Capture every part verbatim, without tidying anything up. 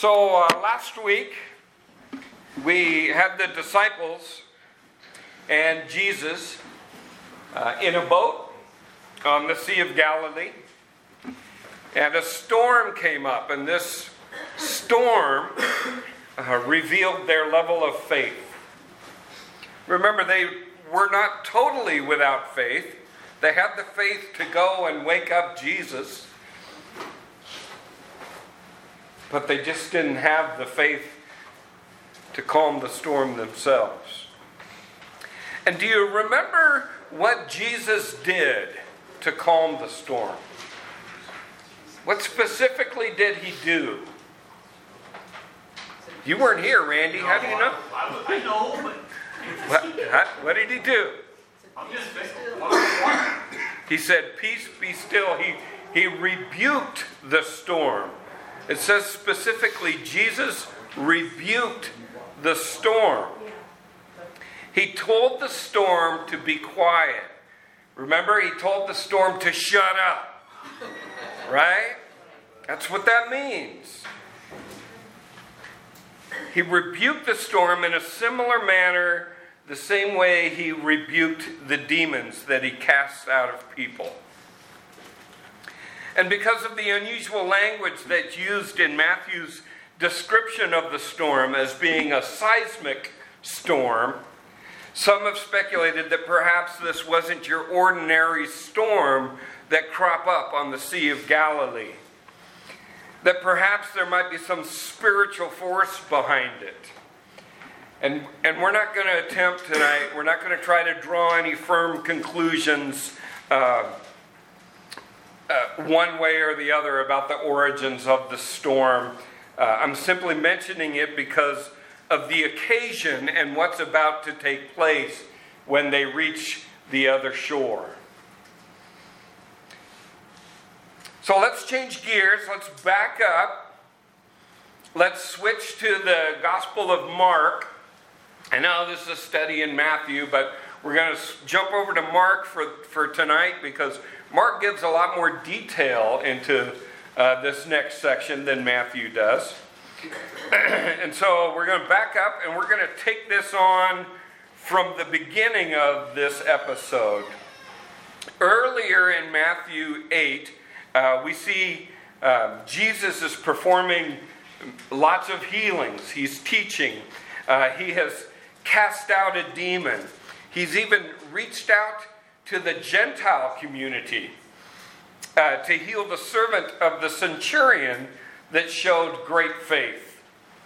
So uh, last week we had the disciples and Jesus uh, in a boat on the Sea of Galilee, and a storm came up, and this storm uh, revealed their level of faith. Remember, they were not totally without faith. They had the faith to go and wake up Jesus, but they just didn't have the faith to calm the storm themselves. And do you remember what Jesus did to calm the storm? What specifically did he do? You weren't here, Randy. How do you know? I know, but... What, huh? What did he do? I'm just He said, "Peace, be still." He, he rebuked the storm. It says specifically, Jesus rebuked the storm. He told the storm to be quiet. Remember, he told the storm to shut up. Right? That's what that means. He rebuked the storm in a similar manner, the same way he rebuked the demons that he cast out of people. And because of the unusual language that's used in Matthew's description of the storm as being a seismic storm, some have speculated that perhaps this wasn't your ordinary storm that crop up on the Sea of Galilee. That perhaps there might be some spiritual force behind it. And, and we're not going to attempt tonight, we're not going to try to draw any firm conclusions uh, uh, one way or the other about the origins of the storm. Uh, I'm simply mentioning it because of the occasion and what's about to take place when they reach the other shore. So let's change gears. Let's back up. Let's switch to the Gospel of Mark. I know this is a study in Matthew, but we're going to jump over to Mark for, for tonight because Mark gives a lot more detail into uh, this next section than Matthew does. And so we're going to back up and we're going to take this on from the beginning of this episode. Earlier in Matthew eight, Uh, we see uh, Jesus is performing lots of healings. He's teaching. Uh, he has cast out a demon. He's even reached out to the Gentile community uh, to heal the servant of the centurion that showed great faith.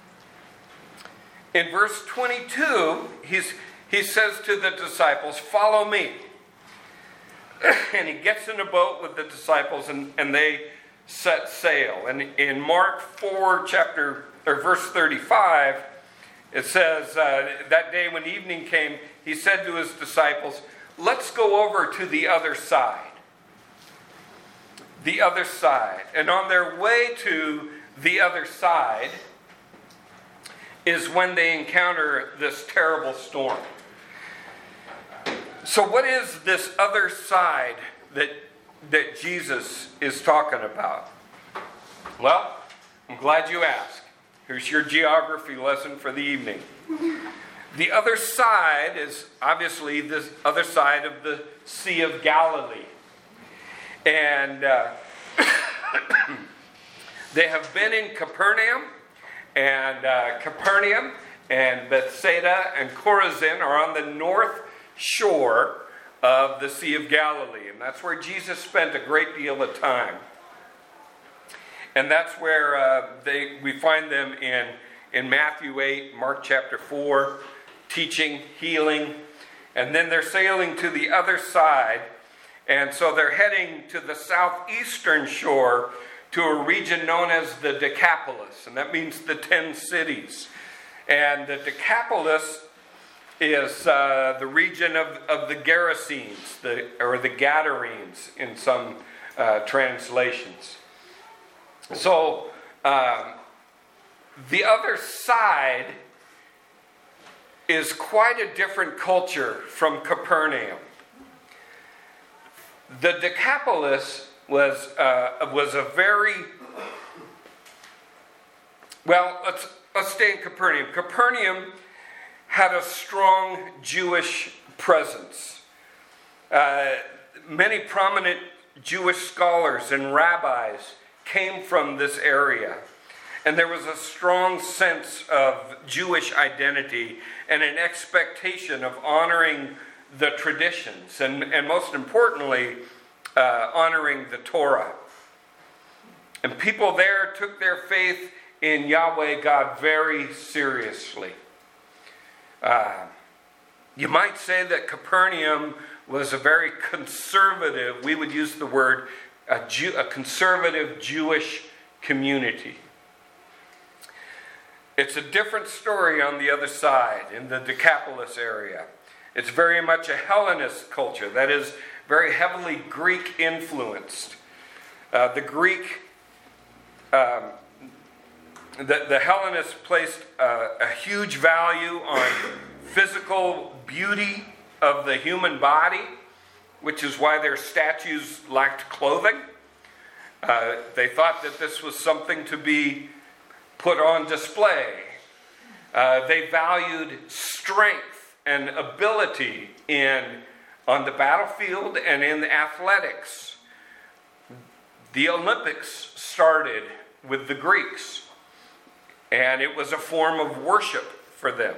In verse twenty-two, he's, he says to the disciples, "Follow me." And he gets in a boat with the disciples, and, and they set sail. And in Mark four, chapter or verse thirty-five, it says, uh, that day when evening came, he said to his disciples, "Let's go over to the other side." The other side. And on their way to the other side is when they encounter this terrible storm. So what is this other side that, that Jesus is talking about? Well, I'm glad you asked. Here's your geography lesson for the evening. The other side is obviously the other side of the Sea of Galilee. And uh, they have been in Capernaum, and uh, Capernaum and Bethsaida and Chorazin are on the north shore of the Sea of Galilee, and that's where Jesus spent a great deal of time. And that's where uh, they we find them in in Matthew eight, Mark chapter four, teaching, healing, and then they're sailing to the other side, and so they're heading to the southeastern shore to a region known as the Decapolis, and that means the ten cities. And the Decapolis is uh, the region of, of the Gerasenes, the, or the Gadarenes in some uh, translations. So, um, the other side is quite a different culture from Capernaum. The Decapolis was, uh, was a very Well, let's let's stay in Capernaum. Capernaum had a strong Jewish presence. Uh, many prominent Jewish scholars and rabbis came from this area. And there was a strong sense of Jewish identity and an expectation of honoring the traditions and, and most importantly, uh, honoring the Torah. And people there took their faith in Yahweh God very seriously. Uh, you might say that Capernaum was a very conservative, we would use the word, a, Jew, a conservative Jewish community. It's a different story on the other side, in the Decapolis area. It's very much a Hellenist culture, that is, very heavily Greek influenced. Uh, the Greek, um, the, the Hellenists placed uh, a huge value on physical beauty of the human body, which is why their statues lacked clothing. Uh, they thought that this was something to be put on display. Uh, they valued strength and ability in on the battlefield and in athletics. The Olympics started with the Greeks, and it was a form of worship for them.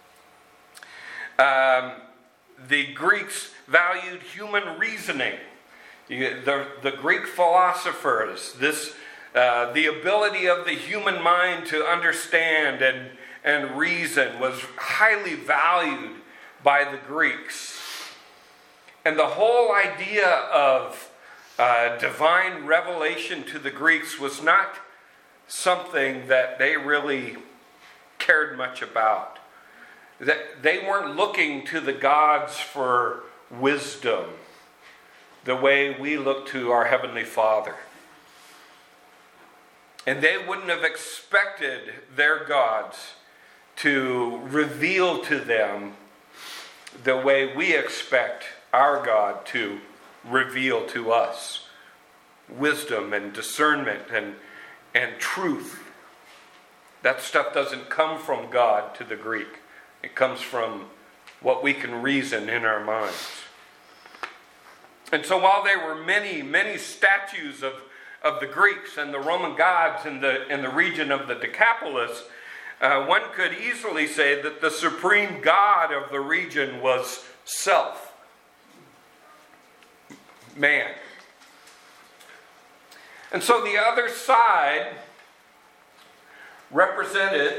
Um, the Greeks valued human reasoning. The, the Greek philosophers, this uh, the ability of the human mind to understand and, and reason was highly valued by the Greeks. And the whole idea of uh, divine revelation to the Greeks was not something that they really cared much about. That they weren't looking to the gods for wisdom the way we look to our Heavenly Father. And they wouldn't have expected their gods to reveal to them the way we expect our God to reveal to us wisdom and discernment and, and truth. That stuff doesn't come from God to the Greek. It comes from what we can reason in our minds. And so while there were many, many statues of, of the Greeks and the Roman gods in the, in the region of the Decapolis, uh, one could easily say that the supreme god of the region was self. Man. And so the other side represented...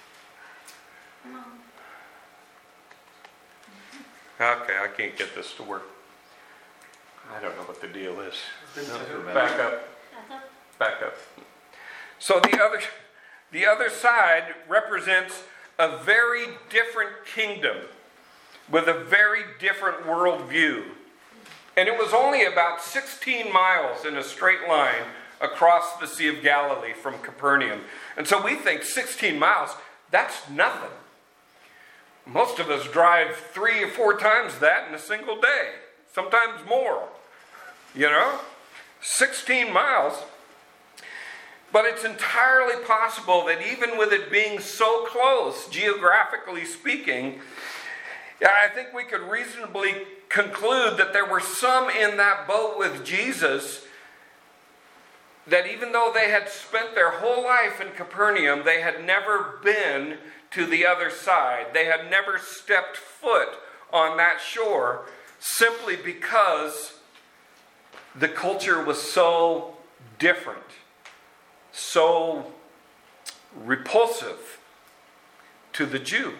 Okay, I can't get this to work. I don't know what the deal is. Back up. Back up. So the other, the other side represents a very different kingdom with a very different worldview. And it was only about sixteen miles in a straight line across the Sea of Galilee from Capernaum. And so we think sixteen miles, that's nothing. Most of us drive three or four times that in a single day, sometimes more. You know, sixteen miles. But it's entirely possible that even with it being so close, geographically speaking, I think we could reasonably conclude that there were some in that boat with Jesus that even though they had spent their whole life in Capernaum, they had never been to the other side. They had never stepped foot on that shore simply because the culture was so different, so repulsive to the Jew.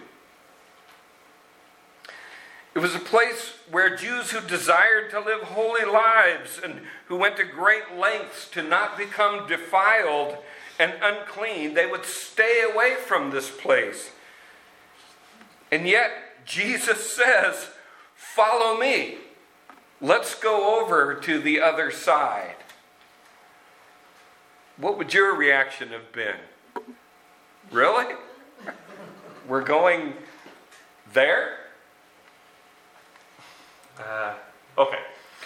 It was a place where Jews who desired to live holy lives and who went to great lengths to not become defiled and unclean, they would stay away from this place. And yet, Jesus says, "Follow me. Let's go over to the other side." What would your reaction have been? Really? We're going there? Uh, okay.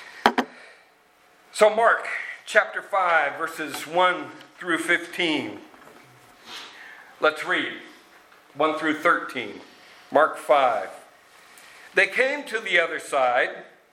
So Mark chapter five, verses one through fifteen. Let's read one through thirteen. Mark five. They came to the other side,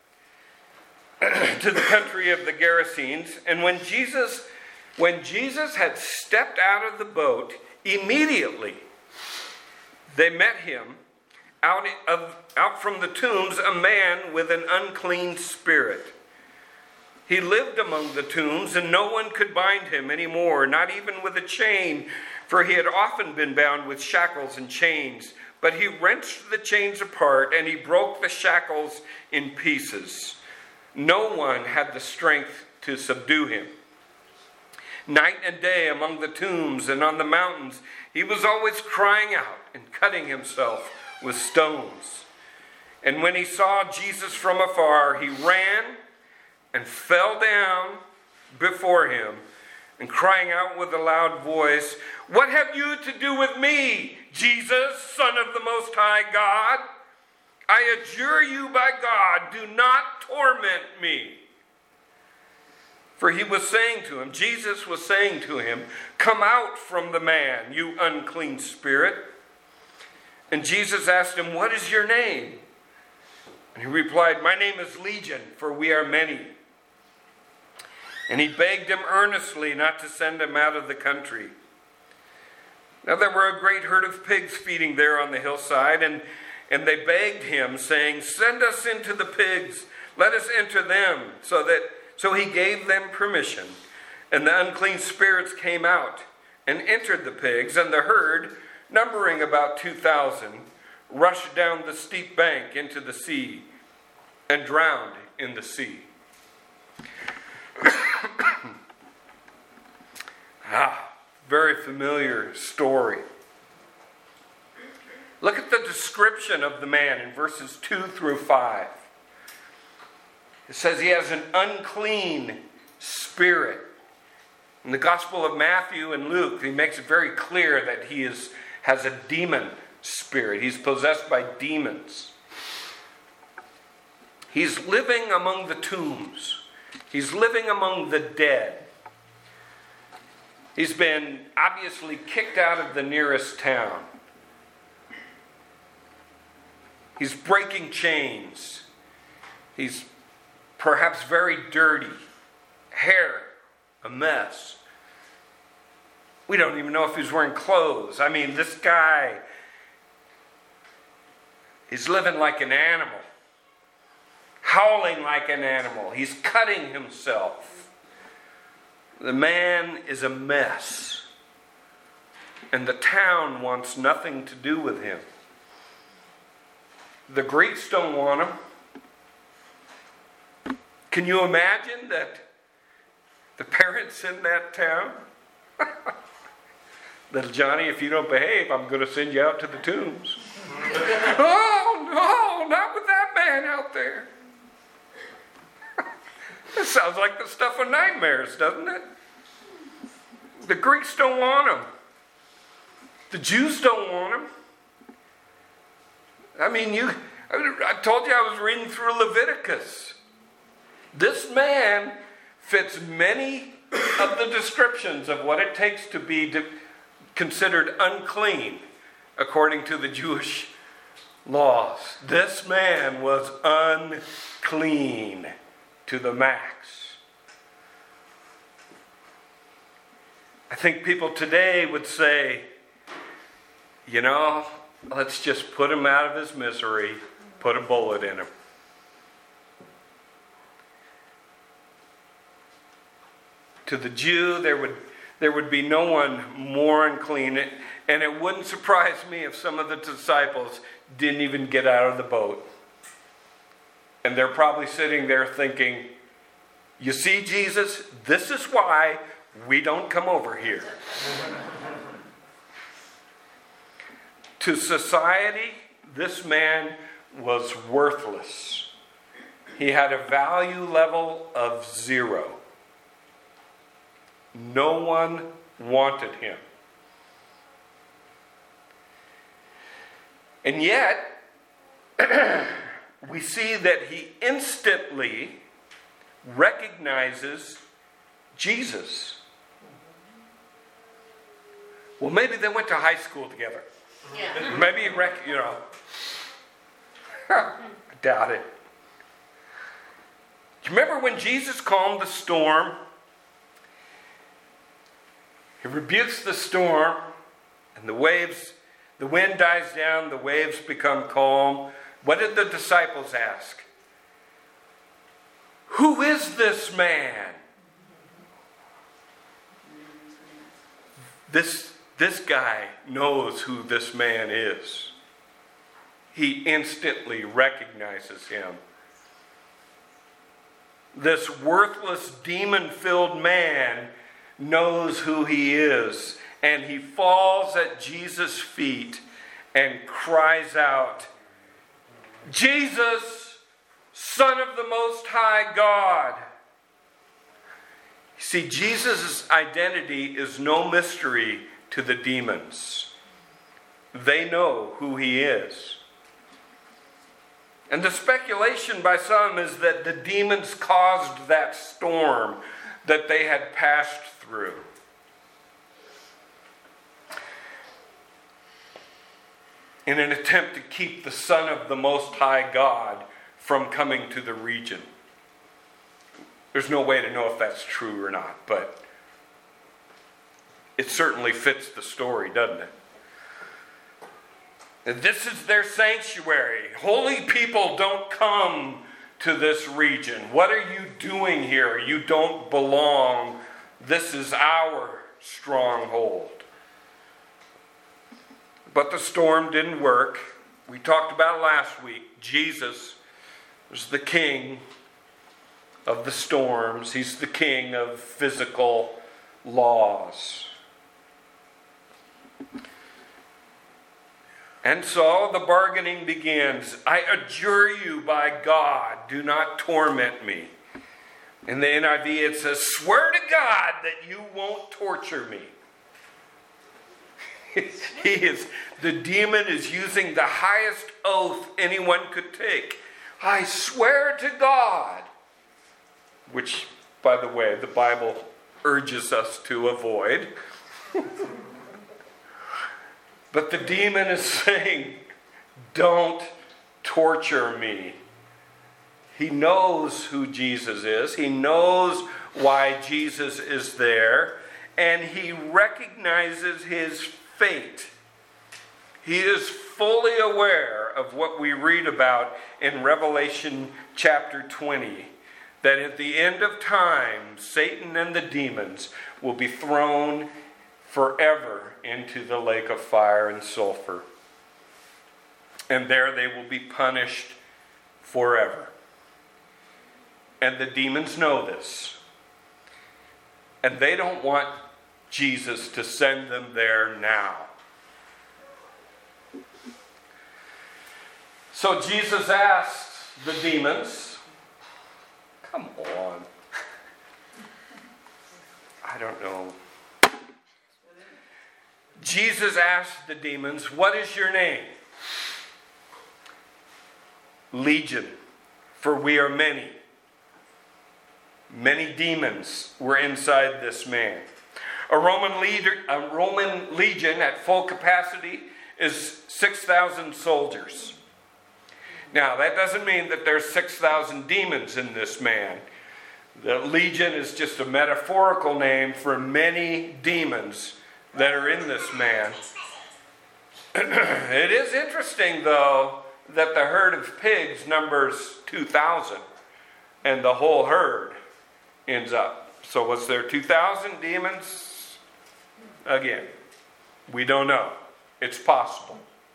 to the country of the Gerasenes, and when Jesus, when Jesus had stepped out of the boat, immediately they met him out of out from the tombs a man with an unclean spirit. He lived among the tombs, and no one could bind him anymore, not even with a chain, for he had often been bound with shackles and chains. But he wrenched the chains apart, and he broke the shackles in pieces. No one had the strength to subdue him. Night and day among the tombs and on the mountains, he was always crying out and cutting himself with stones. And when he saw Jesus from afar, he ran and fell down before him, and crying out with a loud voice, "What have you to do with me, Jesus, Son of the Most High God? I adjure you by God, do not torment me." For he was saying to him, Jesus was saying to him, "Come out from the man, you unclean spirit." And Jesus asked him, "What is your name?" And he replied, "My name is Legion, for we are many." And he begged him earnestly not to send him out of the country. Now there were a great herd of pigs feeding there on the hillside, and, and they begged him, saying, "Send us into the pigs, let us enter them." So that so he gave them permission. And the unclean spirits came out and entered the pigs, and the herd, numbering about two thousand, rushed down the steep bank into the sea and drowned in the sea. Ah, very familiar story. Look at the description of the man in verses two through five. It says he has an unclean spirit. In the Gospel of Matthew and Luke, he makes it very clear that he is has a demon spirit. He's possessed by demons. He's living among the tombs. He's living among the dead. He's been obviously kicked out of the nearest town. He's breaking chains. He's perhaps very dirty. Hair, a mess. We don't even know if he's wearing clothes. I mean, this guy is living like an animal. Howling like an animal. He's cutting himself. The man is a mess. And the town wants nothing to do with him. The Greeks don't want him. Can you imagine that the parents in that town? Little Johnny, if you don't behave, I'm going to send you out to the tombs. Oh, no, not with that man out there. It sounds like the stuff of nightmares, doesn't it? The Greeks don't want him. The Jews don't want him. I mean, you. I told you I was reading through Leviticus. This man fits many of the descriptions of what it takes to be considered unclean according to the Jewish laws. This man was unclean to the max. I think people today would say, you know, let's just put him out of his misery, put a bullet in him. To the Jew, there would there would be no one more unclean, and it wouldn't surprise me if some of the disciples didn't even get out of the boat. And they're probably sitting there thinking, you see, Jesus, this is why we don't come over here. To society, this man was worthless. He had a value level of zero. No one wanted him. And yet, we see that he instantly recognizes Jesus. Well, maybe they went to high school together. Yeah. Maybe, you rec- you know. I doubt it. Do you remember when Jesus calmed the storm? He rebukes the storm, and the waves, the wind dies down, the waves become calm. What did the disciples ask? Who is this man? This, this guy knows who this man is. He instantly recognizes him. This worthless, demon-filled man knows who he is. And he falls at Jesus' feet and cries out, Jesus, Son of the Most High God. See, Jesus' identity is no mystery to the demons. They know who he is. And the speculation by some is that the demons caused that storm that they had passed through. In an attempt to keep the Son of the Most High God from coming to the region. There's no way to know if that's true or not, but it certainly fits the story, doesn't it? And this is their sanctuary. Holy people don't come to this region. What are you doing here? You don't belong. This is our stronghold. But the storm didn't work. We talked about it last week. Jesus was the king of the storms. He's the king of physical laws. And so the bargaining begins. I adjure you by God, do not torment me. In the N I V it says, swear to God that you won't torture me. He is, the demon is using the highest oath anyone could take. I swear to God. Which, by the way, the Bible urges us to avoid. But the demon is saying, don't torture me. He knows who Jesus is. He knows why Jesus is there. And he recognizes his fate. He is fully aware of what we read about in Revelation chapter twenty. That at the end of time, Satan and the demons will be thrown forever into the lake of fire and sulfur. And there they will be punished forever. And the demons know this. And they don't want Jesus to send them there now. So Jesus asked the demons, come on. I don't know. Jesus asked the demons, what is your name? Legion, for we are many. Many demons were inside this man. A Roman leader, a Roman legion at full capacity is six thousand soldiers. Now, that doesn't mean that there's six thousand demons in this man. The legion is just a metaphorical name for many demons that are in this man. It is interesting, though, that the herd of pigs numbers two thousand, and the whole herd ends up. So was there two thousand demons? Again, we don't know. It's possible.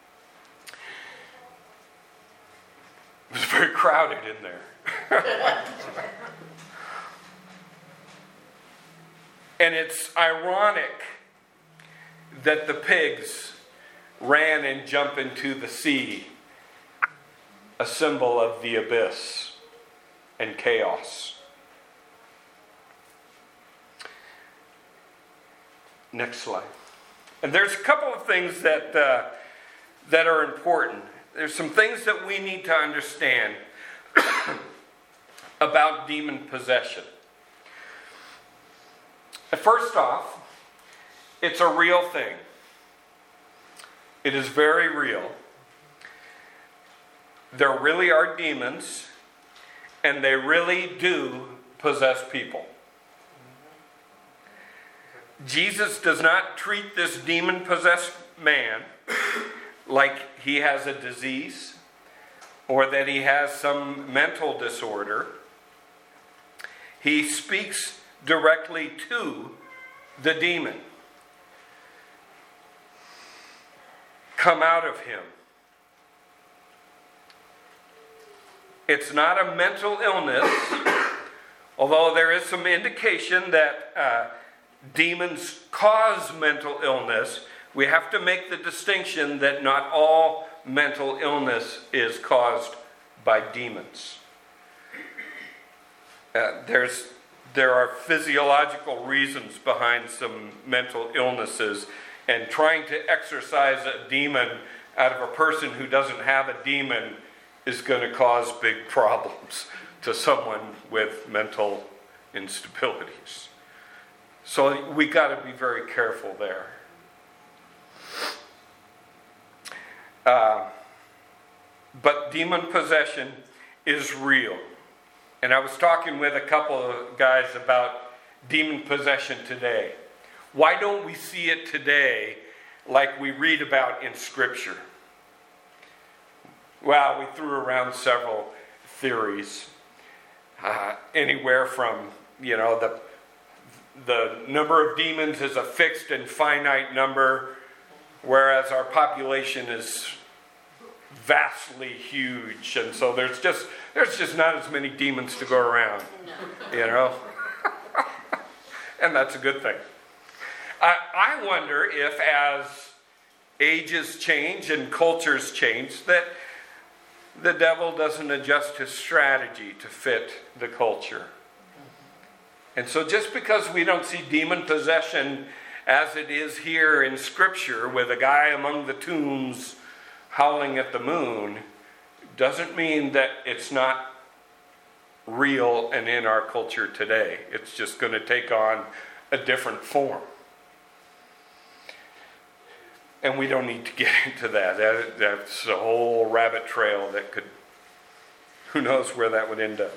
It was very crowded in there. And it's ironic that the pigs ran and jumped into the sea, a symbol of the abyss and chaos. Next slide. And there's a couple of things that uh, that are important. There's some things that we need to understand about demon possession. First off, it's a real thing. It is very real. There really are demons, and they really do possess people. Jesus does not treat this demon-possessed man like he has a disease or that he has some mental disorder. He speaks directly to the demon. Come out of him. It's not a mental illness, although there is some indication that uh, demons cause mental illness. We have to make the distinction that not all mental illness is caused by demons. Uh, there's, there are physiological reasons behind some mental illnesses, and trying to exorcise a demon out of a person who doesn't have a demon is going to cause big problems to someone with mental instabilities. So we got to be very careful there. Uh, but demon possession is real. And I was talking with a couple of guys about demon possession today. Why don't we see it today like we read about in Scripture? Well, we threw around several theories. Uh, anywhere from, you know, the the number of demons is a fixed and finite number, whereas our population is vastly huge, and so there's just there's just not as many demons to go around, you know. And that's a good thing. I, I wonder if, as ages change and cultures change, that the devil doesn't adjust his strategy to fit the culture. And so just because we don't see demon possession as it is here in Scripture with a guy among the tombs howling at the moon, doesn't mean that it's not real and in our culture today. It's just going to take on a different form. And we don't need to get into that. that. That's a whole rabbit trail that could, who knows where that would end up.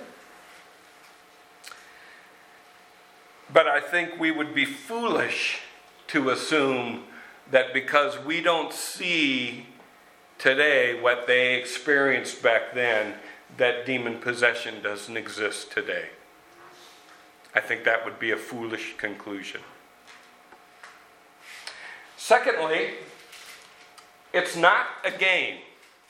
But I think we would be foolish to assume that because we don't see today what they experienced back then, that demon possession doesn't exist today. I think that would be a foolish conclusion. Secondly, it's not a game.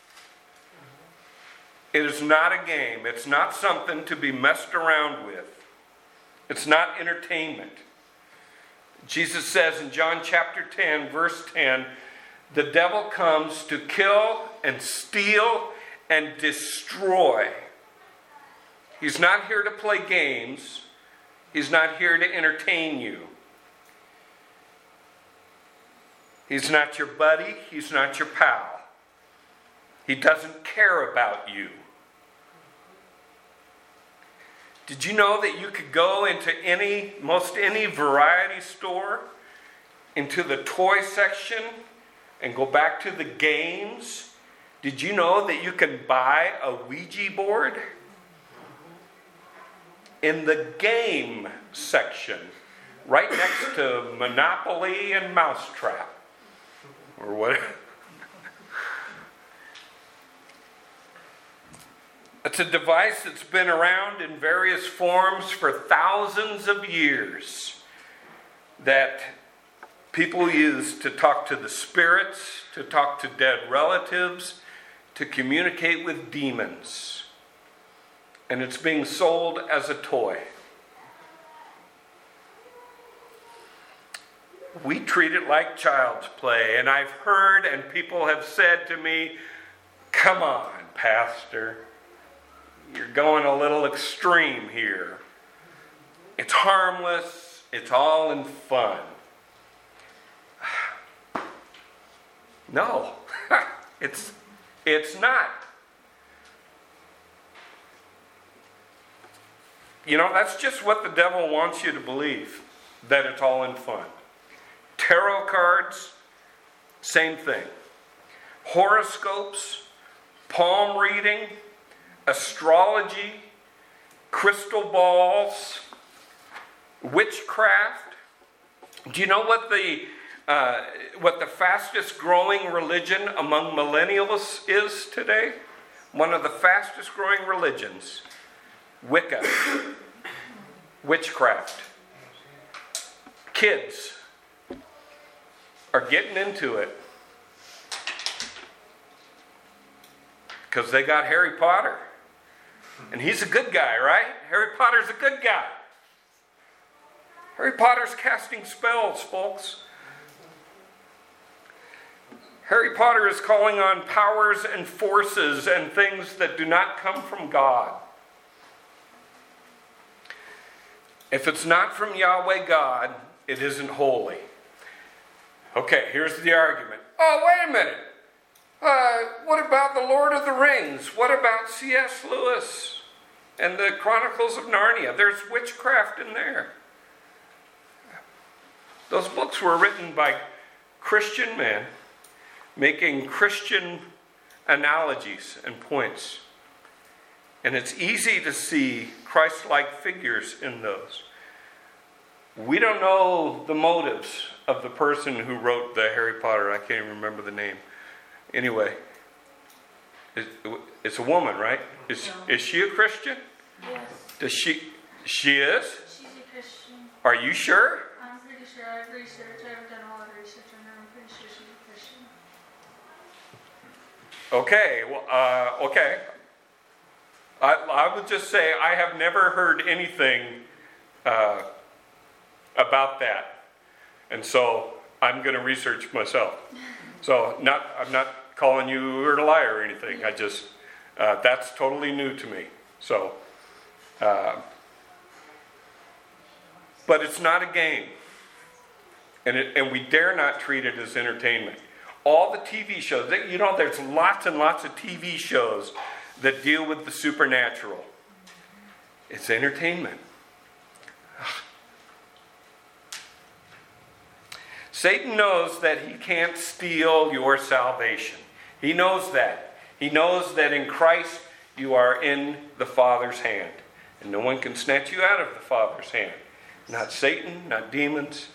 It is not a game. It's not something to be messed around with. It's not entertainment. Jesus says in John chapter ten, verse ten, the devil comes to kill and steal and destroy. He's not here to play games. He's not here to entertain you. He's not your buddy. He's not your pal. He doesn't care about you. Did you know that you could go into any, most any variety store, into the toy section, and go back to the games? Did you know that you can buy a Ouija board? In the game section, right next to Monopoly and Mousetrap, or whatever. It's a device that's been around in various forms for thousands of years that people use to talk to the spirits, to talk to dead relatives, to communicate with demons. And it's being sold as a toy. We treat it like child's play. And I've heard and people have said to me, "Come on, Pastor. You're going a little extreme here. It's harmless. It's all in fun." No, it's it's not. You know, that's just what the devil wants you to believe, that it's all in fun. Tarot cards, same thing. horoscopes, palm reading, astrology, crystal balls, witchcraft. Do you know what the uh, what the fastest growing religion among millennials is today? One of the fastest growing religions, Wicca, witchcraft. Kids are getting into it because they got Harry Potter. And he's a good guy, right? Harry Potter's a good guy. Harry Potter's casting spells, folks. Harry Potter is calling on powers and forces and things that do not come from God. If it's not from Yahweh God, it isn't holy. Okay, here's the argument. Oh, wait a minute. Uh, what about the Lord of the Rings? What about C S Lewis and the Chronicles of Narnia? There's witchcraft in there. Those books were written by Christian men making Christian analogies and points. And it's easy to see Christ-like figures in those. We don't know the motives of the person who wrote the Harry Potter. I can't even remember the name. Anyway, it's a woman, right? Is, no. is she a Christian? Yes. Does she? She is? She's a Christian. Are you sure? I'm pretty sure. I've researched. I've done all the research on her. I'm pretty sure she's a Christian. Okay. Well, uh, okay. I, I would just say I have never heard anything uh, about that, and so I'm going to research myself. So, not I'm not calling you a liar or anything. I just uh, that's totally new to me. So, uh, but it's not a game, and it, and we dare not treat it as entertainment. All the T V shows, you know, there's lots and lots of T V shows that deal with the supernatural. It's entertainment. Satan knows that he can't steal your salvation. He knows that. He knows that in Christ you are in the Father's hand. And no one can snatch you out of the Father's hand. Not Satan, not demons,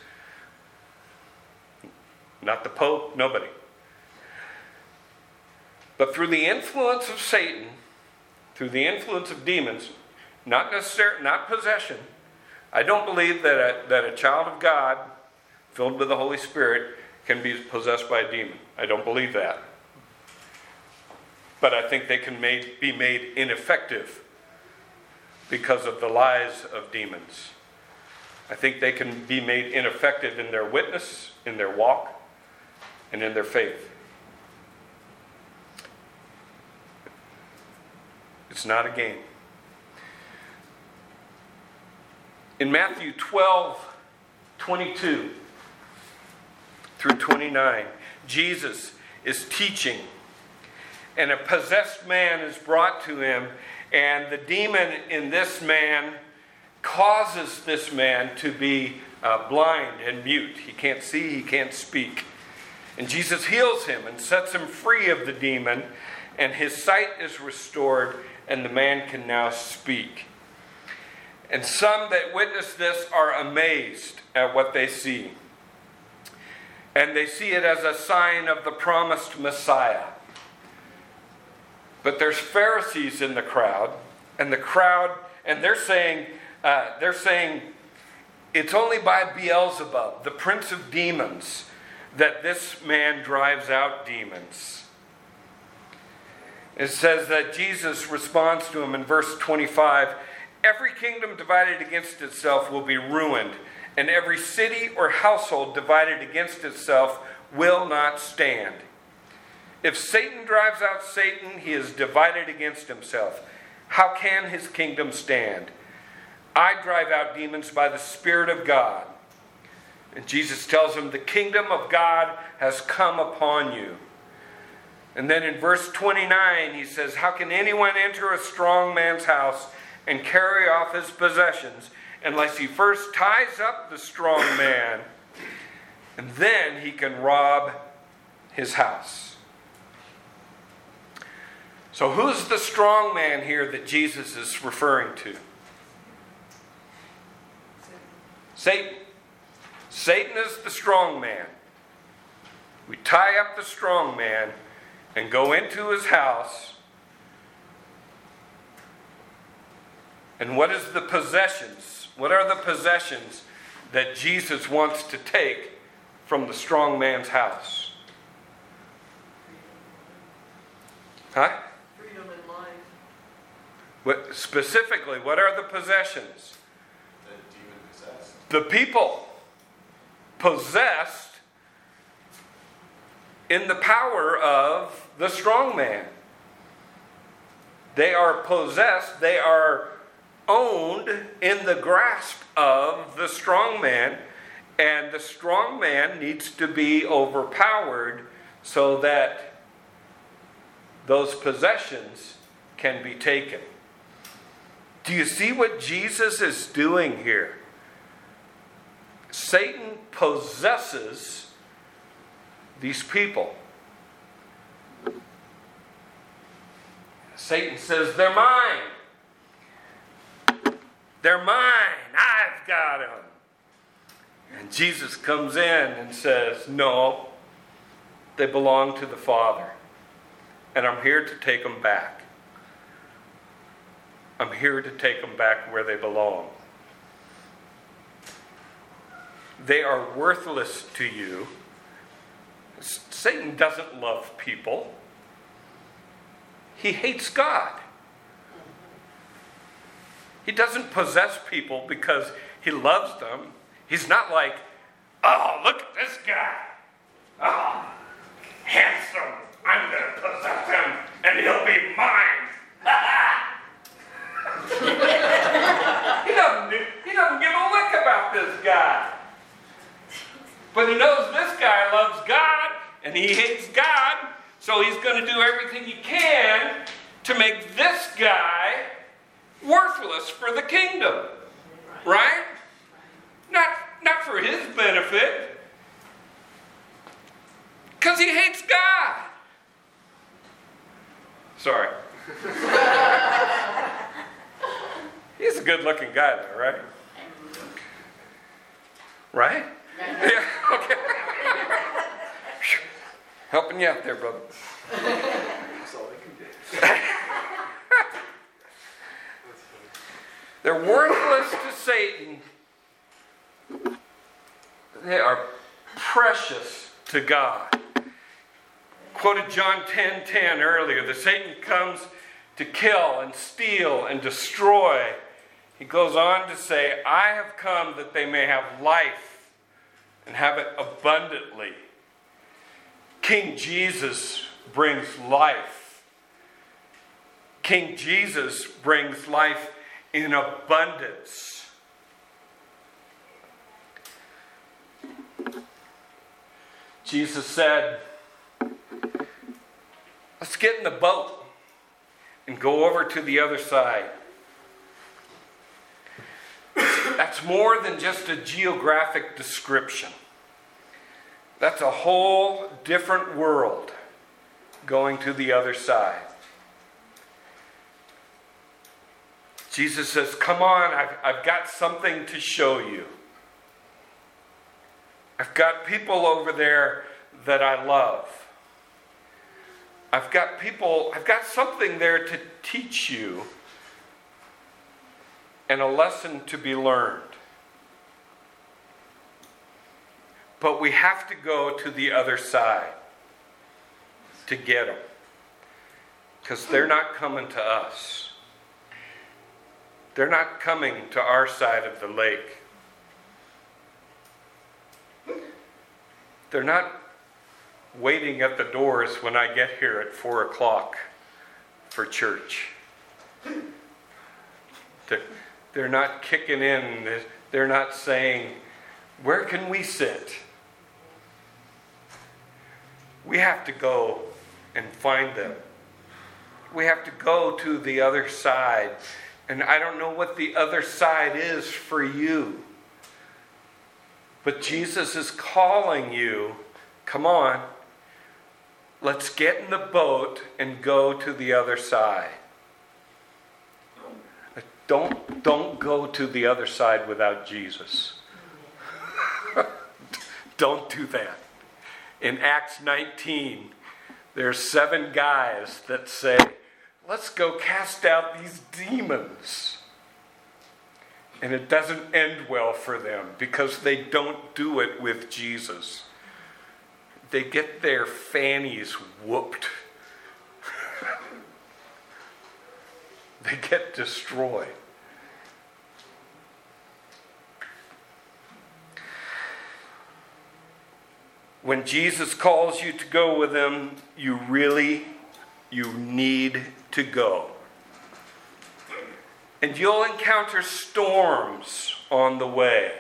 not the Pope, nobody. But through the influence of Satan, through the influence of demons, not necessarily, not possession, I don't believe that a, that a child of God filled with the Holy Spirit can be possessed by a demon. I don't believe that. But I think they can made, be made ineffective because of the lies of demons. I think they can be made ineffective in their witness, in their walk, and in their faith. It's not a game. In Matthew twelve, twenty-two through twenty-nine, Jesus is teaching, and a possessed man is brought to him, and the demon in this man causes this man to be uh, blind and mute. He can't see, he can't speak. And Jesus heals him and sets him free of the demon, and his sight is restored, and the man can now speak. And some that witness this are amazed at what they see. And they see it as a sign of the promised Messiah. But there's Pharisees in the crowd, and the crowd, and they're saying, uh, they're saying, it's only by Beelzebub, the prince of demons, that this man drives out demons. It says that Jesus responds to him in verse twenty-five, every kingdom divided against itself will be ruined, and every city or household divided against itself will not stand. If Satan drives out Satan, he is divided against himself. How can his kingdom stand? I drive out demons by the Spirit of God. And Jesus tells him, the kingdom of God has come upon you. And then in verse twenty-nine, he says, how can anyone enter a strong man's house and carry off his possessions unless he first ties up the strong man, and then he can rob his house? So who's the strong man here that Jesus is referring to? Satan. Satan is the strong man. We tie up the strong man and go into his house. And what is the possessions? What are the possessions that Jesus wants to take from the strong man's house? Huh? Freedom and life. What, specifically, what are the possessions? The demon possessed. The people possessed in the power of the strong man. They are possessed, they are owned in the grasp of the strong man, and the strong man needs to be overpowered so that those possessions can be taken. Do you see what Jesus is doing here? Satan possesses these people. Satan says, they're mine. They're mine. I've got them. And Jesus comes in and says, no, they belong to the Father. And I'm here to take them back. I'm here to take them back where they belong. They are worthless to you. Satan doesn't love people. He hates God. He doesn't possess people because he loves them. He's not like, oh, look at this guy. Oh, handsome. I'm going to possess him and he'll be mine. he, doesn't, he doesn't give a lick about this guy. But he knows this guy loves God and he hates God, so he's going to do everything he can to make this guy worthless for the kingdom. Right? Not, not for his benefit. Because he hates God. Sorry. He's a good-looking guy, though, right? Right? Yeah, okay. Helping you out there, brother. That's all they can do. They're worthless to Satan. They are precious to God. Quoted John ten ten earlier, that Satan comes to kill and steal and destroy. He goes on to say, I have come that they may have life and have it abundantly. King Jesus brings life. King Jesus brings life in abundance. Jesus said, let's get in the boat and go over to the other side. That's more than just a geographic description. That's a whole different world going to the other side. Jesus says, come on, I've, I've got something to show you. I've got people over there that I love. I've got people, I've got something there to teach you and a lesson to be learned. But we have to go to the other side to get them. Because they're not coming to us. They're not coming to our side of the lake. They're not waiting at the doors when I get here at four o'clock for church. They're not kicking in. They're not saying, where can we sit? We have to go and find them. We have to go to the other side. And I don't know what the other side is for you. But Jesus is calling you, come on, let's get in the boat and go to the other side. Don't, don't go to the other side without Jesus. Don't do that. In Acts nineteen, there's seven guys that say, let's go cast out these demons. And it doesn't end well for them because they don't do it with Jesus. They get their fannies whooped. They get destroyed. When Jesus calls you to go with him, you really, you need to go. And you'll encounter storms on the way.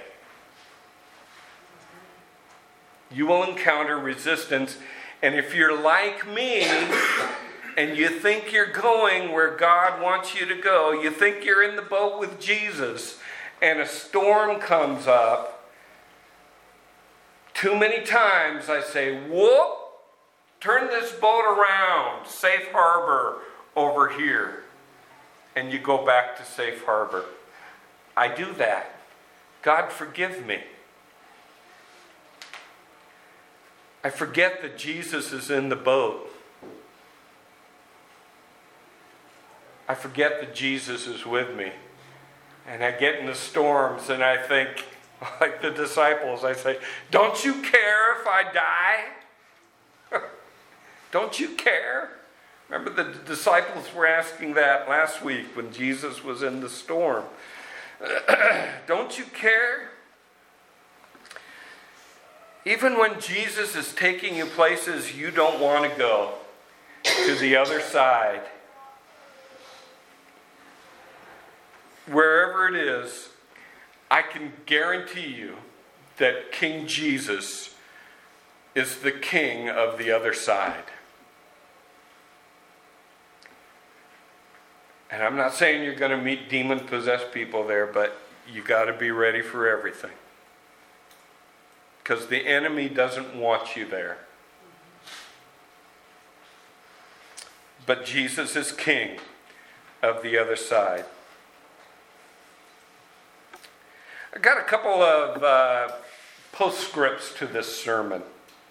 You will encounter resistance. And if you're like me, and you think you're going where God wants you to go, you think you're in the boat with Jesus, and a storm comes up, too many times I say, whoop, turn this boat around, safe harbor over here. And you go back to safe harbor. I do that. God forgive me. I forget that Jesus is in the boat. I forget that Jesus is with me. And I get in the storms and I think, like the disciples, I say, don't you care if I die? Don't you care? Remember the disciples were asking that last week when Jesus was in the storm. Don't you care? Even when Jesus is taking you places you don't want to go, to the other side, wherever it is, I can guarantee you that King Jesus is the king of the other side. And I'm not saying you're going to meet demon-possessed people there, but you got to be ready for everything. Because the enemy doesn't want you there. But Jesus is king of the other side. I got a couple of uh, postscripts to this sermon.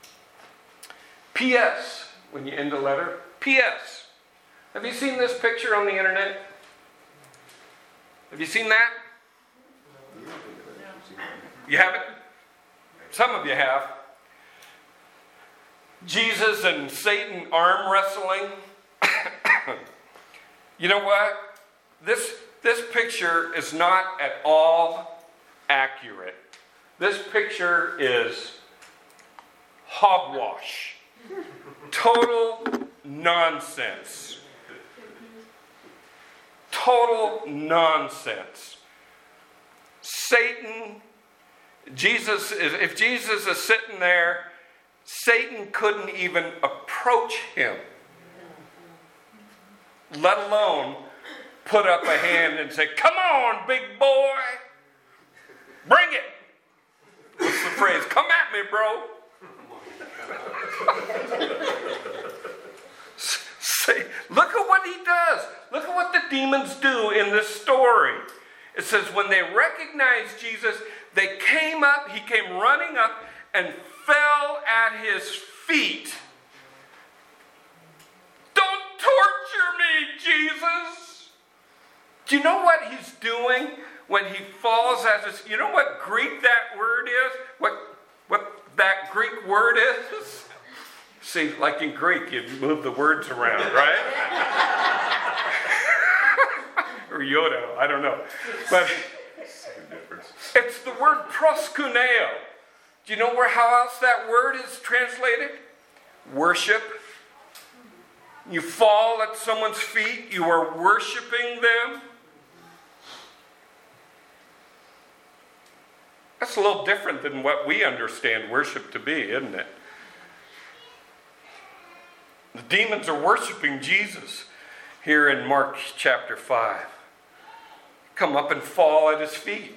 P S when you end a letter. P S Have you seen this picture on the internet? Have you seen that? You haven't? Some of you have. Jesus and Satan arm wrestling. You know what? This, this picture is not at all accurate. This picture is hogwash. Total nonsense. Total nonsense. Satan, Jesus is, if Jesus is sitting there, Satan couldn't even approach him, let alone put up a hand and say, "Come on, big boy, bring it." What's the phrase? "Come at me, bro." Say, look at what he does. Look at what the demons do in this story. It says when they recognized Jesus, they came up, he came running up and fell at his feet. "Don't torture me, Jesus." Do you know what he's doing when he falls at his... You know what Greek that word is? What, what that Greek word is? See, like in Greek, you move the words around, right? Or Yoda, I don't know. But it's the word proskuneo. Do you know where how else that word is translated? Worship. You fall at someone's feet, you are worshiping them. That's a little different than what we understand worship to be, isn't it? The demons are worshiping Jesus here in Mark chapter five. Come up and fall at his feet.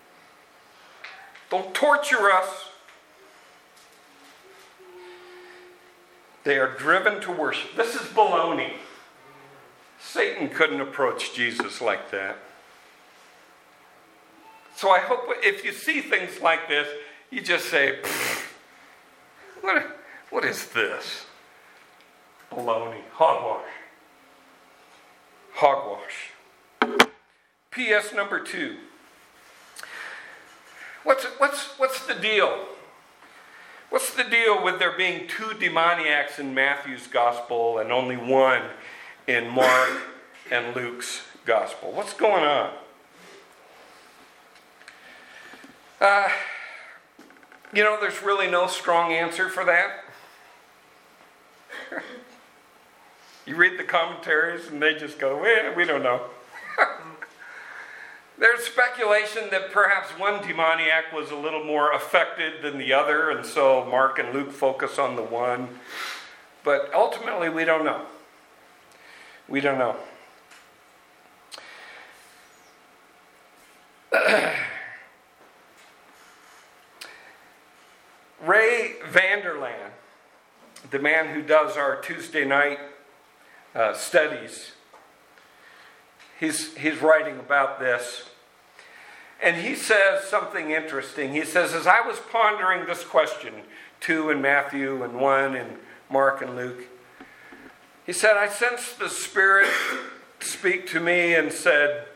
"Don't torture us." They are driven to worship. This is baloney. Satan couldn't approach Jesus like that. So I hope if you see things like this, you just say, what, what is this? Baloney. Hogwash. Hogwash. P S number two. What's, what's, what's the deal? What's the deal with there being two demoniacs in Matthew's gospel and only one in Mark and Luke's gospel? What's going on? Uh, you know, there's really no strong answer for that. You read the commentaries and they just go, well, we don't know. There's speculation that perhaps one demoniac was a little more affected than the other, and so Mark and Luke focus on the one. But ultimately, we don't know. We don't know. Ray Vanderland, the man who does our Tuesday night uh, studies, he's, he's writing about this. And he says something interesting. He says, as I was pondering this question, two in Matthew and one in Mark and Luke, he said, I sensed the Spirit speak to me and said,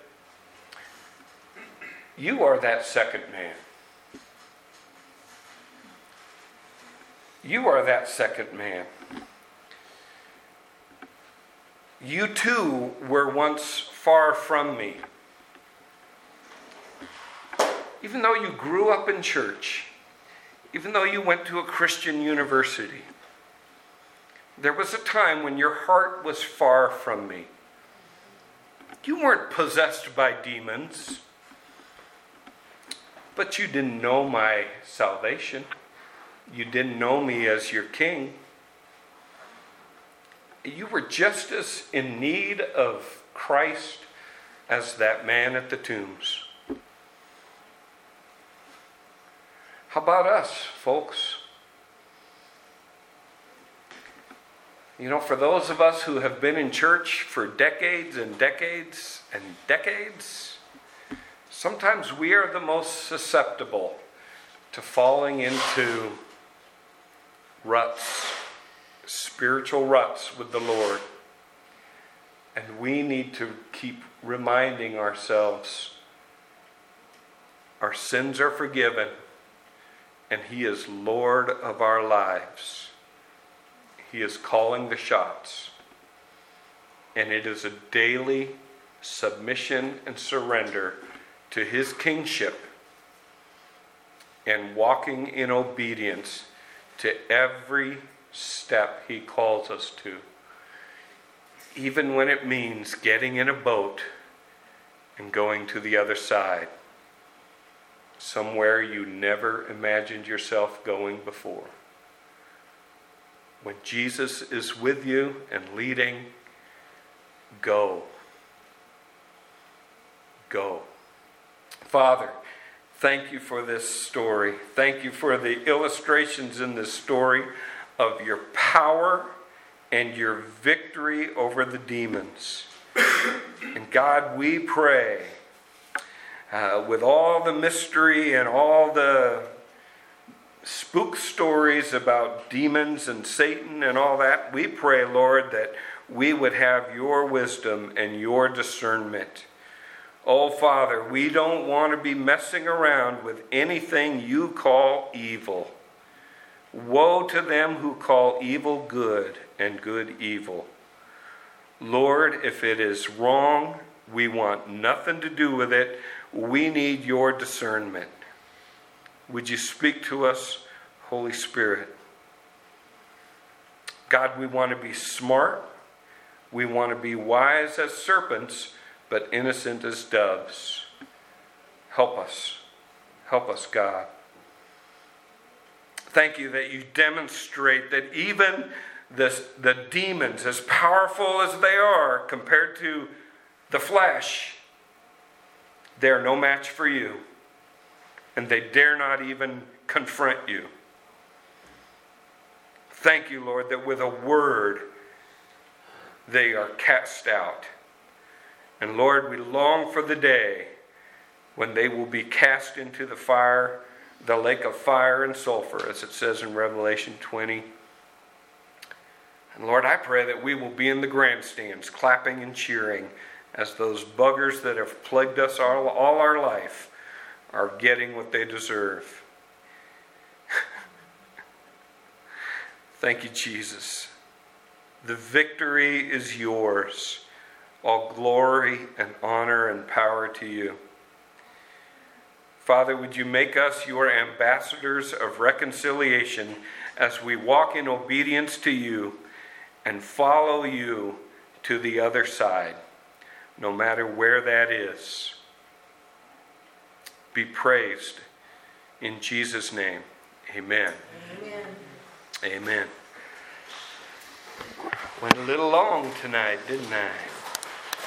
you are that second man. You are that second man. You too were once far from me. Even though you grew up in church, even though you went to a Christian university, there was a time when your heart was far from me. You weren't possessed by demons, but you didn't know my salvation. You didn't know me as your king. You were just as in need of Christ as that man at the tombs. How about us, folks? You know, for those of us who have been in church for decades and decades and decades, sometimes we are the most susceptible to falling into ruts, spiritual ruts with the Lord. And we need to keep reminding ourselves our sins are forgiven and He is Lord of our lives. He is calling the shots. And it is a daily submission and surrender to His kingship and walking in obedience to every step He calls us to. Even when it means getting in a boat and going to the other side. Somewhere you never imagined yourself going before. When Jesus is with you and leading, go. Go. Father, thank you for this story. Thank you for the illustrations in this story of your power and your victory over the demons. And God, we pray, uh, with all the mystery and all the spook stories about demons and Satan and all that, we pray, Lord, that we would have your wisdom and your discernment. Oh, Father, we don't want to be messing around with anything you call evil. Woe to them who call evil good and good evil. Lord, if it is wrong, we want nothing to do with it. We need your discernment. Would you speak to us, Holy Spirit? God, we want to be smart. We want to be wise as serpents, but innocent as doves. Help us. Help us, God. Thank you that you demonstrate that even the, the demons, as powerful as they are compared to the flesh, they are no match for you. And they dare not even confront you. Thank you, Lord, that with a word they are cast out. And Lord, we long for the day when they will be cast into the fire, the lake of fire and sulfur, as it says in Revelation twenty. And Lord, I pray that we will be in the grandstands, clapping and cheering, as those buggers that have plagued us all, all our life are getting what they deserve. Thank you, Jesus. The victory is yours. All glory and honor and power to you. Father, would you make us your ambassadors of reconciliation as we walk in obedience to you and follow you to the other side, no matter where that is. Be praised in Jesus' name. Amen. Amen. Amen. Went a little long tonight, didn't I?